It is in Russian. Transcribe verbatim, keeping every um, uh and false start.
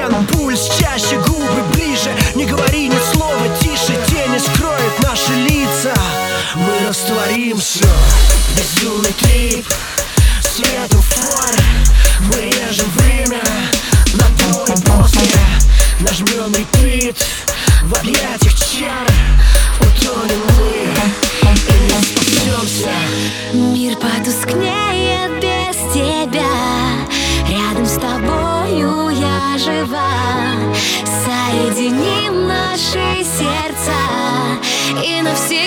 стену. Пульс чаще, губы ближе. Не говори ни слова, тише. Тени скроют наши лица. Мы растворимся. Безумный трип, свету фар. Мы режем время на до и после. Нажмем репит в объятиях чар. Утонем мы и не спасемся. Мир потускнеет без тебя. Рядом с тобою я жива. Соединим наши сердца и навсегда